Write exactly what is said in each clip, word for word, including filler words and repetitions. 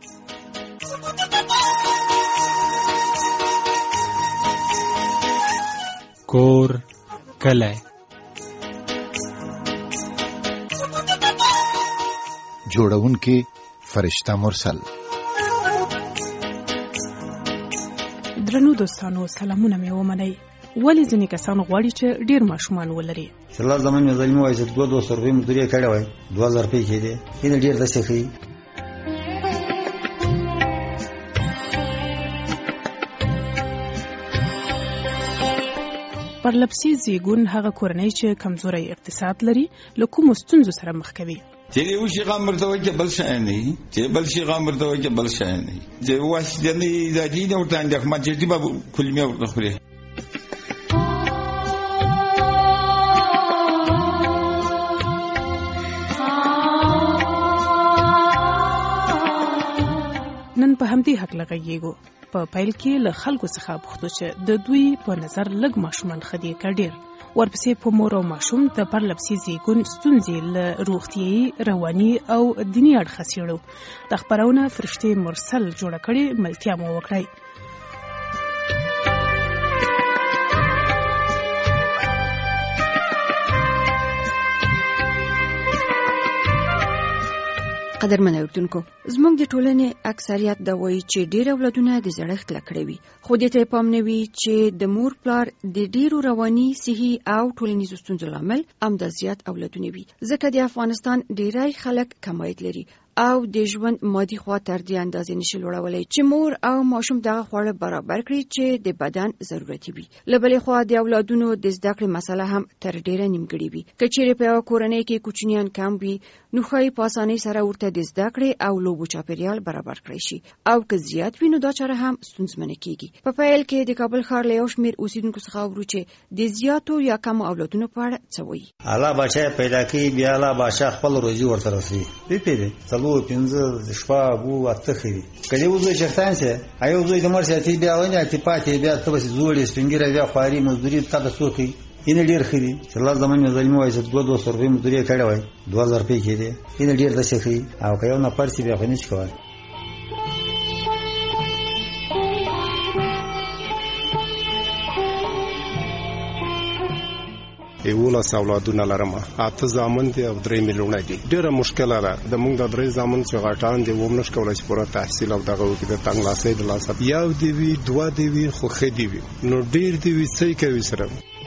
کور کلی جوړونکي فرشته مرسل. درنو دوستانو سلامونه مې ومنئ. ولې ځینې کسان غواړي چې ډېر ماشومان ولري؟ چې الله زمون مې ظلمي وایي چې دوه دوه سو روپۍ مزدوري کړې وای دوه هزار روپۍ کېدې یې ډېر داسې ښي. پرلپسې زیږون هغه کورنۍ چې کمزوری اقتصاد لري له کومو ستونزو سره مخ کوي. چې یو شي غامر ته وایي چې بل شی نه وي، چې بل شي غامر ته وایي چې بل شی نه وي، چې واش د نه ذاتي نه ورته اندېخ ما چې به کلمه ورته خوري. نن په همدې حق لغږیږو. په پیل کې له خلکو څخه پوښتو چې د دوی په نظر لږ ماشومان ښه دي که ډېر؟ ورپسې په مور او ماشوم د پرلپسې زیږون ستونزې له روغتیایي، رواني او دیني اړخه څېړو. دا خپرونه فرشتې مرسل جوړه کړې، ملتیا مو وکړئ. قدرمن اوردونکو، زموږ د ټولنې اکثریت دا وایي چې ډېر اولادونه د زړښت لکړه وي، خو دې ته پام نه وي چې د مور پلار د ډېرو رواني، صحي او ټولنیزو ستونزو لامل همدا زیات اولادونه وي. ځکه د افغانستان ډېری خلک کم عاید لري او د ژوند مادي خوا تر دې اندازې نشي لوړولی چې مور او ماشوم دغه خواړه برابر کړي چې د بدن ضرورتي وي. له بلې خوا د اولادونو د زده کړې مسله هم تر ډېره نیمګړې وي. که چیرې په یوه کورنۍ کې کوچنیان کم وي نو ښایي په اسانۍ سره ورته د زده کړې او لوبو چاپېریال برابر کړی شي، او که زیات وي نو دا چاره هم ستونزمنه کېږي. په پیل کې د کابل ښار له یو شمېر اوسېدونکو څخه اورو چې د زیاتو یا کمو اولادونو په اړه څه وایي. الله بادشاه پیدا کوي، بیا الله بادشاه خپل روزي ورته رسوي. پېپېدې څلور پنځه شپږ اووه اته ښي که دې وزوی چېرتان سي ایو زوی د مړ سي اتي بیا ونې اتي پاتې بیا ته بسې زوړې سپین ږیری بیا خواري مزدوري تا به څوک کوي؟ یې ډېر ښه دي چې الله زمون مې ظلمي وایي چې دوه دوه سو روپۍ مزدوري کړې وای دوه هزار روپۍ کېدې یې ډېر داسې ښه او که یو نفر سي بیا خو نه شي کولی. یولس اولادونه لرم، اته زامن دي او درې میلیونه دي. ډېره مشکله ده د موږ د درې زامن چې غټان دي وم نشو کولی چې پوره تحصیل او دغه وکړي. د تنګ لاسۍ د لاسه یو دي وي دوه دي وي خو ښه دي وي، نو ډېر دي وي څه کوي سره.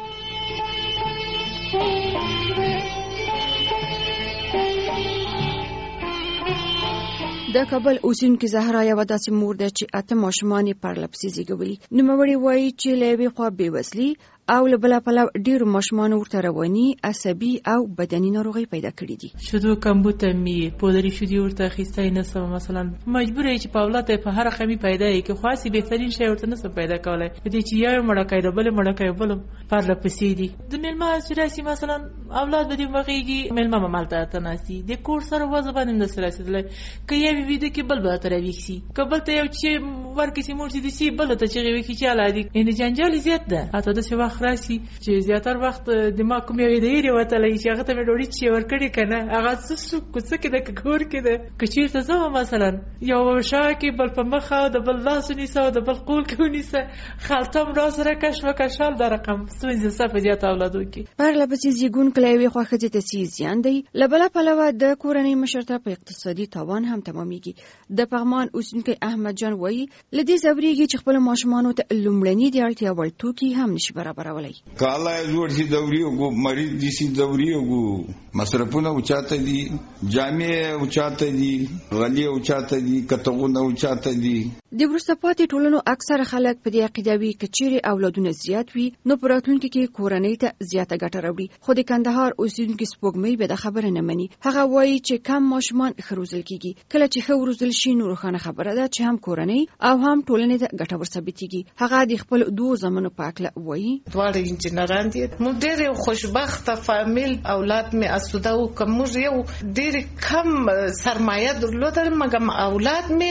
د کابل اوسېدونکې زهرا یوه داسې مور ده چې اته ماشومان یې پرلپسې زیږولي. نوموړې وایي چې له یوې خوا بېوزلي او له بله پلوه ډېرو ماشومانو ورته رواني، عصبي او بدني ناروغۍ پیدا کړي دي. شیدو کمبود می پودری شیدې ورته اخیستی نسم، مثلا مجبوره یې چې په اولاد یې په هره قمي پیدا یې که خو هسې بهترین شی ورته نسم پیدا کولی. په دې چې یو مړکی د بلې مړکی بل پرلپسې دي. د میلمه چې راسي مثلا اولاد به دې وغېږي، میلمه به مالته ته ناستي د کور سره وضع باندې همداسې رسېدلی. که یو ویده کې بل به ته راویښ سي، که بل ته یو چې ورکړي سي مور چې د سي بله ته چغې وکړي چې اله دي. یعنې جنجال زیات ده. حتی داسې وخت راسي چې زیاتر وخت دماغ کوم یو د ایرې وتلی چې هغه ته مې ډوډۍ چې ورکړې که نه هغه څه څه کوڅه کې ده که کور کې ده. که چېرته زه وم مثلا یو شا کې بل په مخه او د بل لاس ونیسه او د بل قول کې ونیسه خلطه م راسره کش وکشال دا رقم ستونزې سته په زیات اولادو کې. پرلپسې زیږون کله یوې خوا ښځې ته سي زیان دی، له بله پلوه د کورنۍ مشر ته په اقتصادي تاوان هم تمامیږي. د پغمان اوسېدونکی احمد جان وایي له دې ځورېږي چې خپلو ماشومانو ته لومړني د اړتیا وړ توکي هم نشي برابرولی. که الله یې زوړ شي دوري وګو، مریض دي شي دوري وګو، مصرفونه اوچاته دي، جامې اوچاته دي، غلې اوچاته دي، کتغونه اوچاته دي. د وروسته پاتې ټولنو اکثره خلک په دې عقیده وي که چیرې اولادونه زیات وي نو په راتلونکي کې کورنۍ ته زیاته ګټه راوړي. خو د کندهار اوسېدونکي سپوږمۍ به دا خبره نه مني. هغه وایي چې کم ماشومان ښه روزل کېږي. کله چې ښه وروزل شي نو روښانه خبره ده چې هم کورنۍ او هم ټولنې ته ګټور ثابتېږي. هغه د خپلو دوو زامنو په هکله وایي. دواړه انجینران دي. موږ ډېر خوشبخته فامیل اولاد مې اسوده وو. که موږ یو ډېر کم سرمایه درلودل مګر اولاد مې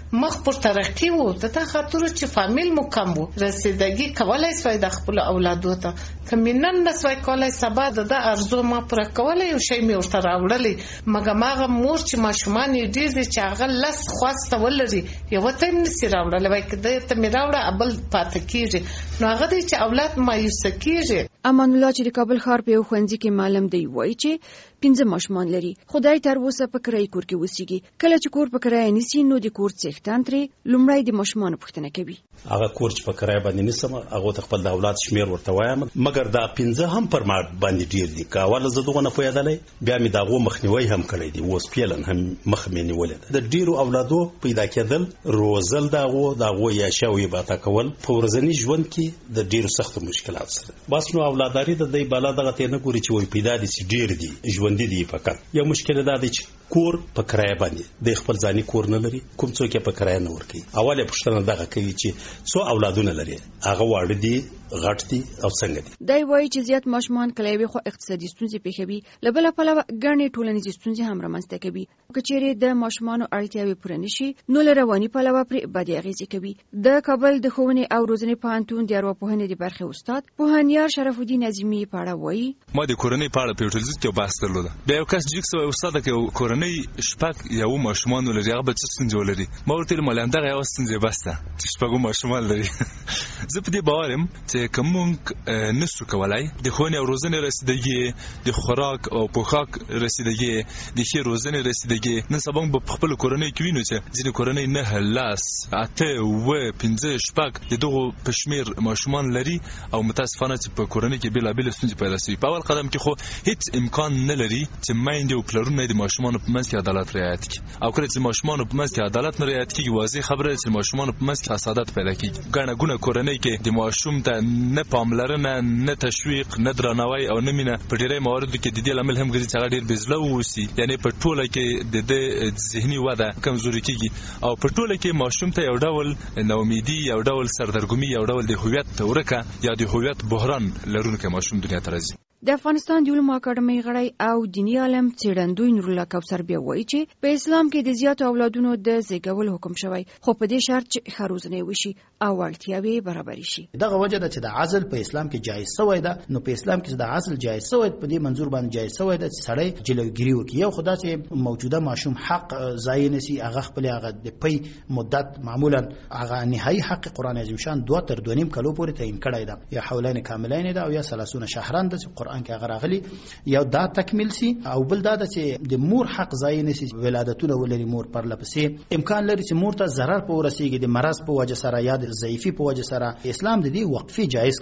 مخ پر ترقی وو ته خاطر چې فامیل مو کم وو رسیدګي کولای سوی د خپل اولادو ته کمنن نسوي کولای سبا د ارزو ما پر کولای یو شی مې ورته راوړلې مګه ماغه مور چې ماشومان ډیر دي چې هغه لس خواسته ولري یو ته نسی راوړل وای کده ته مې راوړه ابل پاتې کیږي نو هغه دي چې اولاد مایوس کیږي. امان الله چې د کابل ښار په یو ښوونځي کې معلم دی وایي چې پنځه ماشومان لري خدای تر اوسه په کرای کور کې وسیږي کله چې کور په کرای نسی نو د کور څښتن ترې لومړی د ماشومان پوښتنه کوي هغه کور چې په کرای باندې نسم هغه ته خپل د اولاد شمیر ورته وایم مګر دا پنځه هم پر ما باندې ډیر دي کاوله زه دغه نه پوهېدلې بیا مې داغو مخنیوي هم کړی دی اوس پیلن هم مخ مې نیولې د ډیرو اولادو پیدا کېدل روزل داغو داغو یا شاوی باتا کول په ورځني ژوند کې د ډیرو سخت مشکلات سره بس نو اولاداري د دې بالا دغه ته نه ګوري چې وای پیدا دي چې ډیر دي ژوند دي فقط یو مشکل دا دی چې کور په کرای باندې د خپل ځاني کور نه لري کوم څوک په کرای نه ورکي اوله پښتنه دغه کوي چې څو اولادونه لري هغه واړه دي غټ دي او څنګه دي دای وایي چې زیات ماشومان کلهوي خو اقتصادي ستونزې پیښوي لبل په لور ګڼې ټولنیزې ستونزې هم رامنځته کوي کچېرې د ماشومانو اړتیاوې پوره نشي نو لرواني په لور پر بدی اغیزې کوي د کابل د ښوونې او روزنې پوهنتون د ارواپوهنې د برخې استاد پوهنیار شرف الدین اعظمي په اړه وایي ما د کورنۍ په اړه په ټولګي کې بحث درلود بیا یو کس جګ سوی استاد کې کورنۍ شپږ یو ماشومان لري هغه به څه ستونزې ولري ما ورته ویل ملام دغه یو ستونزې بسته چې شپږ ماشومان لري زه په دې باورم چې کوم نسو کولای د ښوونې او روزنې رسیدګي د خوراک او پوښاک رسیدګي د ښې روزنې رسیدګي نن سبا په خپل کورنۍ کې وینو چې ځینې کورنۍ نه لاس اته و پنځه شپږ د دغه پښمیر ماشومان لري او متاسفانه چې په کورنۍ کې بلا بلا ستونزې پیدا شي په اول قدم کې خو هیڅ امکان نه لري چې مایند او پلرونه د ماشومان په منځ کې عدالت رعایت کړي او کله چې ماشومان په منځ کې عدالت نه رعایت کیږي واضح خبره ده چې ماشومان په منځ کې فسادات پیدا کیږي ګڼه ګونه کورنۍ کې د ماشوم ته نه پاملرنه نه تشویق نه درناوی او نه مینه په ډیری مواردو کې د دې لامل هم ګرځي چې هغه ډیر بزله ووسی یعنی په ټوله کې د د ذهني وده کمزوري کیږي او په ټوله کې ماشوم ته یو ډول ناامیدي یو ډول سردرګمي یو ډول د هویت ورکه یا د هویت بحران لرونکي ماشوم دنیا ته راځي. د افغانستان د علومو اکاډمۍ غړی او دینی عالم څېړندوی نور الله کوثر بیا وایي چې په اسلام کې د زیاتو اولادونو د زیږول حکم شوی خو په دې شرط چې ښه روزنه وشي او اړتیاوې برابر شي. دغه وجه ده چې د عزل په اسلام کې جایز شوی ده نو په اسلام کې د عزل جایز شوی په دې منظور باندې جایز شوی ده چې سړی جلوګیری وکړي یو خدای چې موجوده ماشوم حق ضایع نشي هغه خپل هغه د پي مدت معمولا هغه نهایي حق قران عظیم شان دوه تر دوه نیم کلو پورې تعیین کړی ده یا حولین کاملین ده او یا ثلاثون شهران ده چې قران کې هغه راغلي یو دا تکمیل سي او بل دا چې د مور حق ضایع نشي ولادتونه ولري مور پر لپسې امکان لري چې مور ته ضرر په ورسیږي د مرض په وجه سره یا د ضعیفي په وجه سره اسلام د دې وقفي جایز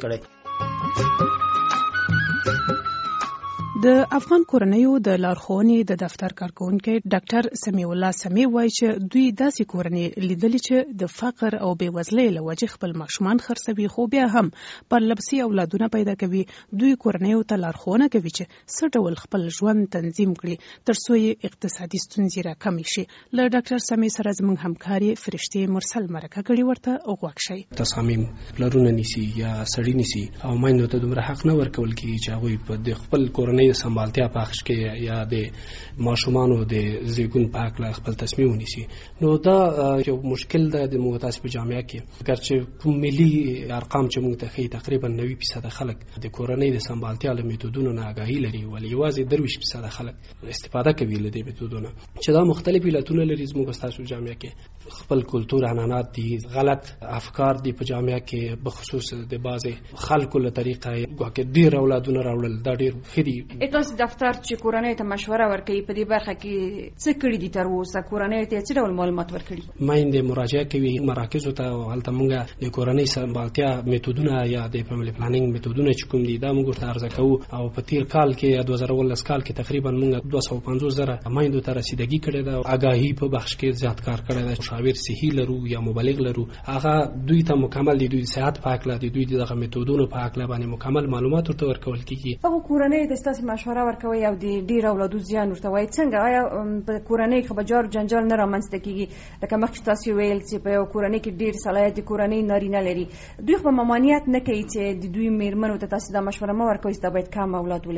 کړي. د افغان کورنیو د لارښوونې د دفتر کارکونکي ډاکټر سمیع الله سمیع وایي چې دوی داسې کورنۍ لیدلې چې د فقر او بېوزلۍ له وجې خپل ماشومان خرڅوي خو بیا هم پرلپسې اولادونه پیدا کوي. دوی کورنیو ته لارښوونه کوي چې څه ډول خپل ژوند تنظیم کړي تر څو یې اقتصادي ستونزې راکمې شي. له ډاکټر سمیع سره زموږ همکاري فرشتې مرسل مرکه کړې ورته غوږ شئ. تصامیم پلرونه نیسي یا سړي نیسي او میندو ته دومره حق نه ورکول کېږي چې هغوی په د خپل کورنۍ سمبالتیا پخش کې یا د ماشومانو د زیږون په حق له خپل تصمیم ونیسي. نو دا یو مشکل ده د متاسف په جامعه کې اگرچې کوم ملي ارقام چې موږ ته ښیي تقریبا نوي فیصده خلک د کورنۍ د سمبالتیا له میتودونو نه آګاهي لري ولې یوازې درویشت فیصده خلک استفاده کوي له دې میتودونو چې دا مختلف علتونه لري. زموږ ستاسو جامعه کې خپل کلتور عنعنات دي غلط افکار دي په جامعه کې بخصوص د بعضې خلکو له طریقه ګواکې ډېر اولادونه راوړل دا ډېر ښه دي. تاسو دفتر چې کورنۍ ته مشوره ورکوي په دې برخه کې څه کړي دي تر اوسه کورنۍ ته څه ډول معلومات ورکړي؟ میندې مراجعه کوي مراکزو ته او هلته موږ د کورنۍ سمبالتیا میتودونه یا د فیملی پلانینګ میتودونه چې کوم دي دا موږ ورته عرضه کوو او په تیر کال کې دوه زره اوولس کال کې تقریبا موږ دوه سوه پنځوس زره میندو ته رسیدګي کړې ده. آګاهي په بخش کې زیات کار کړی ده. مشاور صحي لرو یا مبلغ لرو هغه دوی ته مکمل دي دوی د صحت په هکله دي دوی دغه میتودونو په هکله باندې مکمل معلومات ورته ورکول کېږي. هغه کورنۍ د ستاسو مشوره ورکوي او د ډیر اولادو زیان ورته وایي څنګه آیا په کورنۍ کې به جار جنجال نه رامنځته کېږي لکه مخکې تاسو ویل چې په یو کورنۍ کې ډیر صلاحیت د کورنۍ نارینه لري دوی خو ممانعت نه کوي چې د دوی میرمنو ته تاسو دا مشوره مه ورکوئ چې دا باید کم اولاد ولري؟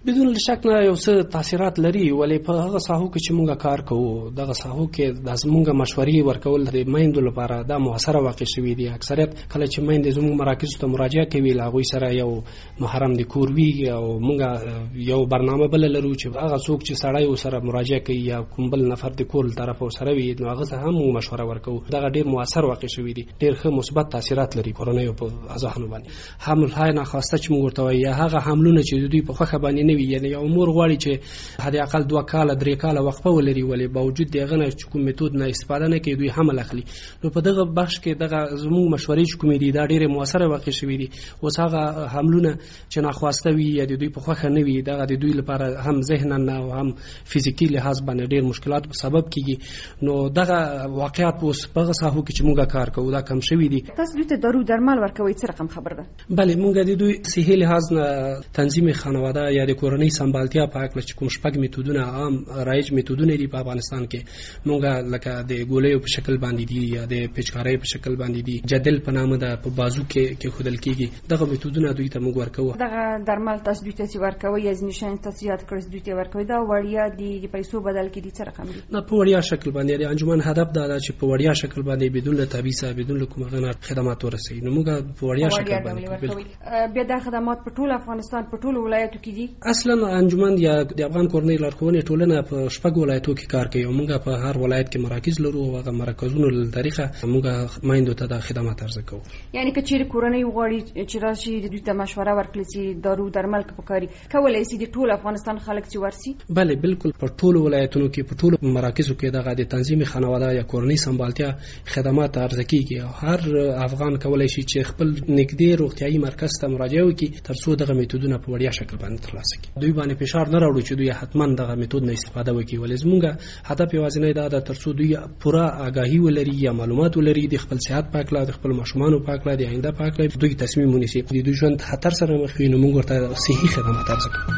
بدون شک نه یو څه تاثیرات لري، ولې په هغه ساحو کې چې موږ کار کوو دغه ساحو کې د زموږ مشورې ورکول د میندو لپاره دا موثره واقع شوي دي. اکثریت کله چې میندې زموږ مراکزو ته مراجعه کوي له هغوی سره یو محرم د کور وي او موږ یو برنامه بل لرو چې هغه څوک چې سړی ورسره مراجعه کوي یا کوم بل نفر د کور له طرفه ورسره وي نو هغه ته هم موږ مشوره ورکوو. دغه ډېر موثر واقع شوي دي، ډېر ښه مثبت تاثیرات لري کورنیو په اذهانو باندې. حمل های ناخواسته چې موږ ورته وایو یا هغه حملونه چې دوی په خوښه باندې نه وي، یعنې یو مور غواړي چې حد اقل دوه کاله درې کاله وقفه ولري ولې باوجود د هغه نه چې کوم میتود نه استفاده نه کوي دوی حمل اخلي. نو په دغه بخش کې دغه زموږ مشورې چې کومې دي دا ډېرې موثره واقع شوي دي. اوس هغه حملونه چې ناخواسته وي یا د دوی په خوښه نه وي دغه د دوی لپاره هم ذهنا او هم فزیکي لحاظ باندې ډېر مشکلات په سبب کیږي. نو دغه واقعیت اوس په هغه ساحو کې چې موږ کار کوو دا کم شوي دي. تاسو دوی ته دارو درمل ورکوئ څه رقم خبر ده؟ بله موږ د دوی صحي لحاظ نه تنظیم خانواده یا د کورنۍ سمبالتیا په هکله چې کوم شپږ میتودونه عام رایج میتودونه دي په افغانستان کې موږ لکه د ګولیو په شکل باندې دي یا د پیچکارۍ په شکل باندې دي، جدل په نامه ده په بازو کې کې خودل کېږي. دغه میتودونه دوی ته موږ ورکوو. دغه درمل تاسو دوی ته ورکوئ یا ځینې تاسو یاد کړئ دوی ته ورکوئ دا وړیا دي د پیسو بدل کې دي څه رقم دي؟ نه په وړیا شکل باندې د انجمن هدف دا ده چې په وړیا شکل باندې بدون له تعویض بدون له کومه غنه خدمات ورسوي. نو موږ په وړیا شکل باندې بیا دا خدمات په ټول افغانستان په ټول ولایتو کې دي. اصلا انجمن یا د افغان کورنۍ لارښوونې ټولنه په شپږ ولایتو کې کار کوي او موږ په هر ولایت کې مراکز لرو او هغه مرکزونو له طریقه موږ میندو ته د خدمات عرضه کوو. یعنی که چیرې کورنۍ وغواړي چې راشي د دوی ته مشوره ورکړي چې دارو درمل کې پکاري کولای شي د ټول افغانستان خلک چې ورسي؟ بله بالکل په ټول ولایتونو کې په ټول مراکزو کې دغه د تنظیم خانواده یا کورنۍ سمبالتیا خدمات عرضه کیږي او هر افغان کولای شي چې خپل نږدې روغتیايي مرکز ته مراجعه وکړي ترڅو دغه میتودونه په وړیا شکل باندې ترلاسه کړي. دوی باندې فشار نه راوړو چې دوی حتما دغه میتود نه استفاده وکړي، ولې زموږ هدف یوازینی دا ده ترڅو دوی پوره آگاهي ولري یا معلومات ولري د خپل صحت په اړه، د خپل ماشومانو په اړه، د آینده په اړه دوی تصمیم ونیسي د دوی ژوند خطر سره مخ وي. نو موږ ورته صحي خدمات عرضه کوو.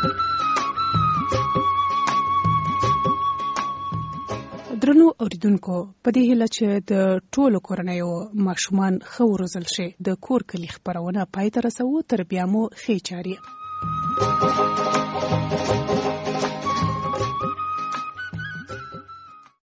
درنو اوریدونکو په دې هیله چې د ټولو کورنیو ماشومان ښه وروزل شي د کور کلي خپرونه پای ته رسوو. تر بیا مو ښې چارې.